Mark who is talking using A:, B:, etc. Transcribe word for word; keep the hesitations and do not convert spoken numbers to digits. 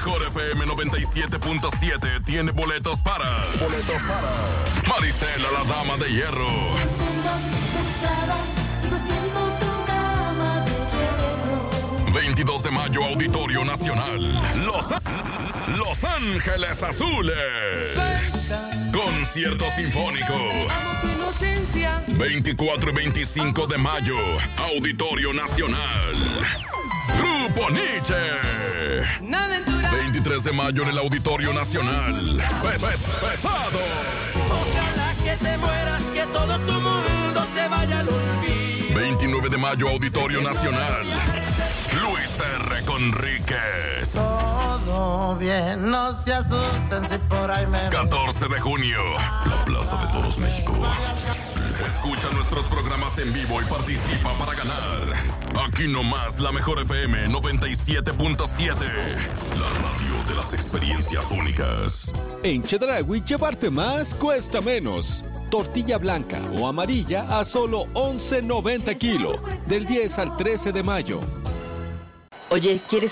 A: mejor F M noventa y siete punto siete tiene boletos para. Boletos para. Maricela, la dama de hierro. veintidós de mayo, Auditorio Nacional. Los, Los Ángeles Azules. Concierto sinfónico. veinticuatro y veinticinco de mayo, Auditorio Nacional. Grupo Nietzsche. veintitrés de mayo en el Auditorio Nacional. Pes, pes, pesado.
B: Ojalá que te mueras, que todo tu mundo se vaya al olvido.
A: veintinueve de mayo, Auditorio Nacional. Luis R. Conríquez.
C: Todo bien, no se asusten si por ahí me...
A: catorce de junio, la Plaza de Toros, México. Escucha nuestros programas en vivo y participa para ganar. Aquí nomás, la mejor F M noventa y siete punto siete. La radio de las experiencias únicas.
D: En Chedraui, llevarte más cuesta menos. Tortilla blanca o amarilla a solo once noventa kilo. Del diez al trece de mayo.
E: Oye, ¿quieres